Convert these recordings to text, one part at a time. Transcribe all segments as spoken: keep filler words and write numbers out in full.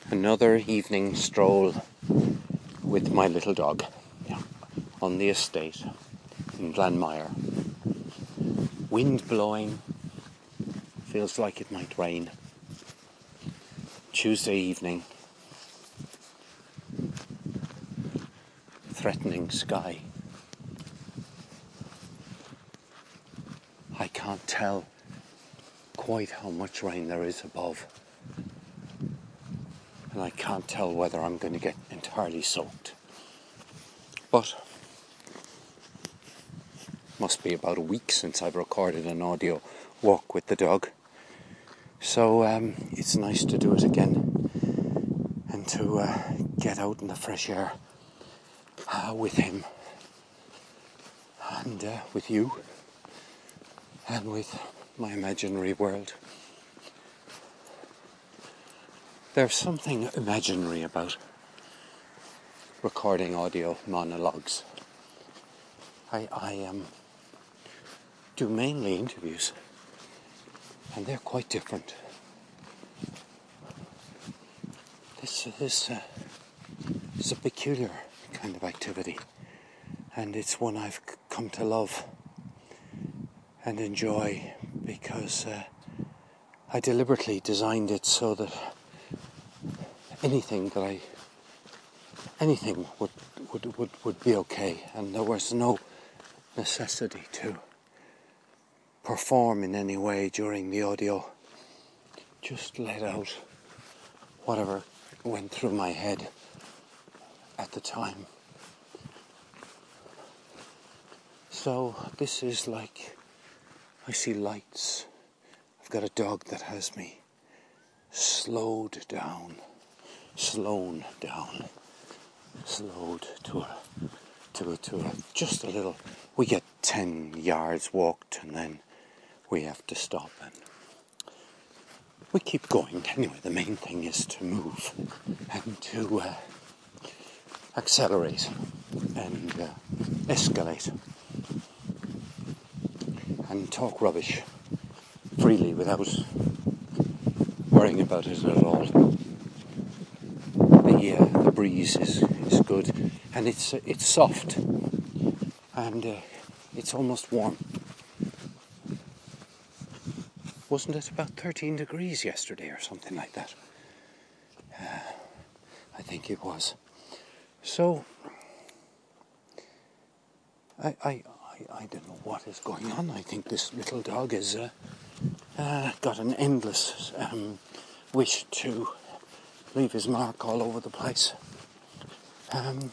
Another evening stroll with my little dog on the estate in Glanmire. Wind blowing, feels like it might rain. Tuesday evening, threatening sky. I can't tell quite how much rain there is above, and I can't tell whether I'm going to get entirely soaked. But must be about a week since I've recorded an audio walk with the dog, so um, it's nice to do it again and to uh, get out in the fresh air uh, with him and uh, with you and with my imaginary world. There's something imaginary about recording audio monologues. I, I um, do mainly interviews, and they're quite different. This is uh, it's a peculiar kind of activity, and it's one I've c- come to love and enjoy because uh, I deliberately designed it so that anything that I anything would would, would, would be okay, and there was no necessity to perform in any way during the audio. Just let out whatever went through my head at the time. So this is like, I see lights. I've got a dog that has me slowed down, slown down, slowed to a, to a, to a, just a little. We get ten yards walked and then we have to stop and we keep going. Anyway, the main thing is to move and to uh, accelerate and uh, escalate and talk rubbish freely without worrying about it at all. The, uh, the breeze is, is good, and it's uh, it's soft and uh, it's almost warm. Wasn't it about thirteen degrees yesterday or something like that? Uh, I think it was. So, I, I, I, I don't know what is going on. I think this little dog has uh, uh, got an endless um, wish to leave his mark all over the place. Um,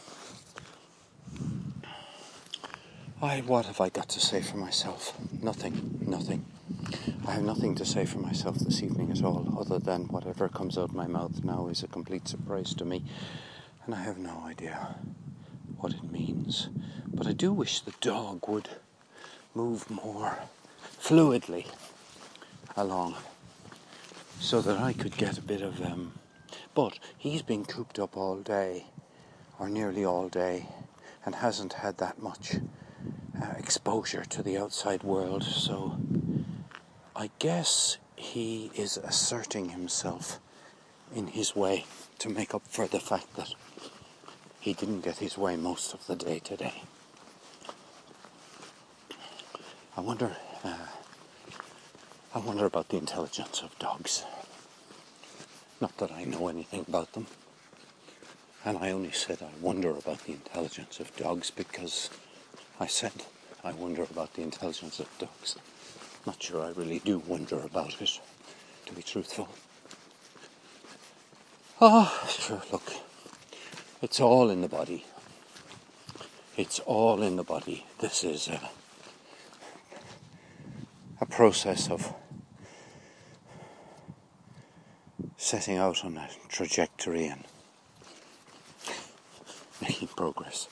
I, what have I got to say for myself? Nothing, nothing. I have nothing to say for myself this evening at all, other than whatever comes out my mouth now is a complete surprise to me, and I have no idea what it means. But I do wish the dog would move more fluidly along, so that I could get a bit of... Um, but he's been cooped up all day, or nearly all day, and hasn't had that much uh, exposure to the outside world, so I guess he is asserting himself in his way to make up for the fact that he didn't get his way most of the day today. I wonder, uh, I wonder about the intelligence of dogs. Not that I know anything about them. And I only said I wonder about the intelligence of dogs because I said I wonder about the intelligence of dogs. Not sure I really do wonder about it, to be truthful. Oh, sure, look. It's all in the body. It's all in the body. This is a, a process of setting out on a trajectory and making progress.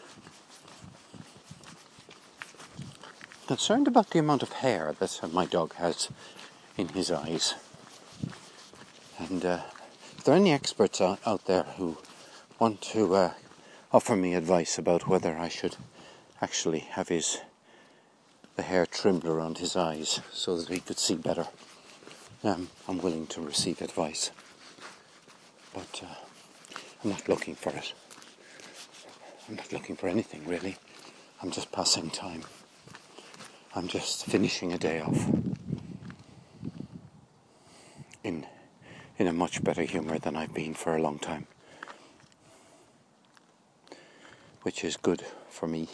Concerned about the amount of hair that my dog has in his eyes. And uh, if there are any experts out, out there who want to uh, offer me advice about whether I should actually have his the hair trimmed around his eyes so that he could see better, um, I'm willing to receive advice. But uh, I'm not looking for it. I'm not looking for anything, really. I'm just passing time. I'm just finishing a day off in in a much better humour than I've been for a long time, which is good for me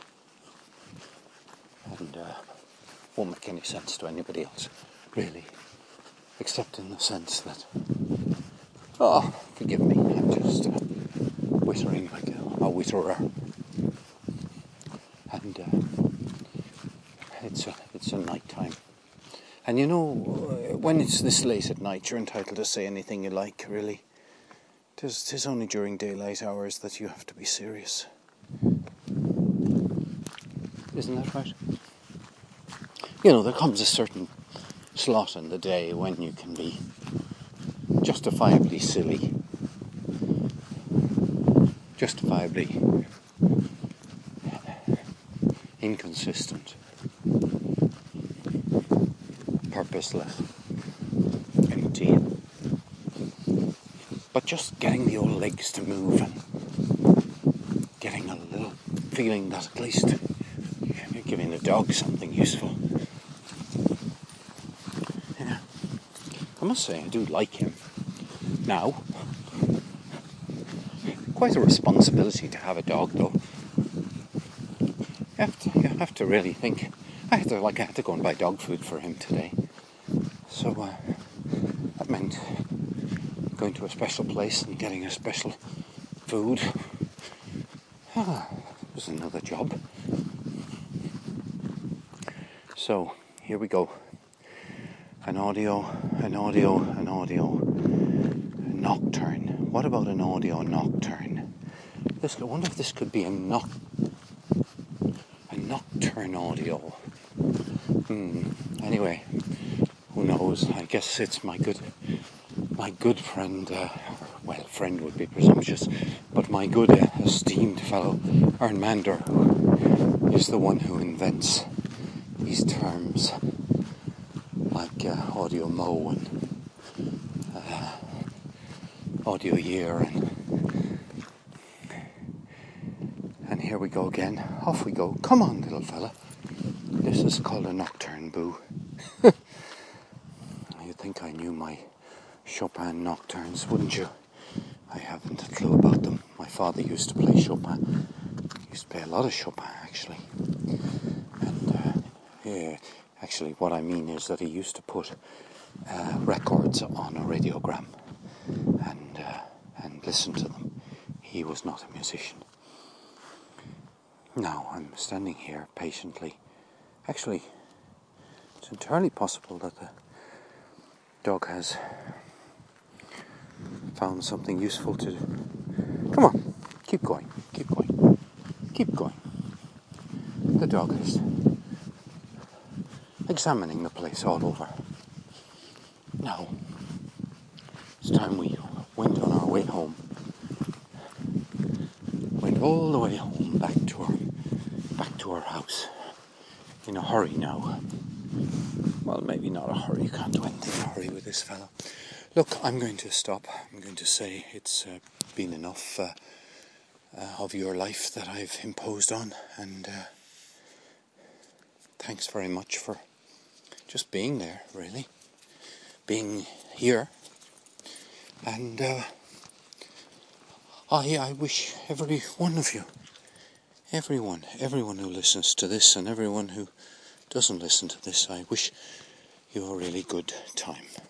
and uh, won't make any sense to anybody else, really, except in the sense that, oh, forgive me, I'm just uh, wittering like a, a witterer, and uh, it's a it's a night time. And you know, when it's this late at night, you're entitled to say anything you like, really. Tis, tis only during daylight hours that you have to be serious. Isn't that right? You know, there comes a certain slot in the day when you can be justifiably silly, justifiably inconsistent, purposeless, empty, but just getting the old legs to move and getting a little feeling that at least you're giving the dog something useful. Yeah, I must say I do like him. Now, quite a responsibility to have a dog, though. You have to, you have to really think. I had to, like, I had to go and buy dog food for him today. So uh, that meant going to a special place and getting a special food. Ah, it was another job. So here we go. An audio, an audio, an audio a nocturne. What about an audio nocturne? This, I wonder if this could be a noc, a nocturne audio. Hmm. Anyway, who knows? I guess it's my good, my good friend. Uh, well, friend would be presumptuous, but my good, uh, esteemed fellow Ern Mander, who is the one who invents these terms like uh, audio mo and uh, audio year and and here we go again. Off we go. Come on, little fella. This is called a nocturne, boo. You'd think I knew my Chopin nocturnes, wouldn't you? I haven't a clue about them. My father used to play Chopin. He used to play a lot of Chopin, actually. And uh, yeah, actually, what I mean is that he used to put uh, records on a radiogram and uh, and listen to them. He was not a musician. Now I'm standing here patiently. Actually, it's entirely possible that the dog has found something useful to do. Come on, keep going, keep going, keep going. The dog is examining the place all over. Now, it's time we went on our way home. Went all the way home back to our back to our house. In a hurry now. Well, maybe not a hurry. You can't do anything in a hurry with this fellow. Look, I'm going to stop. I'm going to say it's uh, been enough uh, uh, of your life that I've imposed on, and uh, thanks very much for just being there, really. Being here. And uh, I, I wish every one of you, everyone, everyone who listens to this and everyone who doesn't listen to this, I wish you a really good time.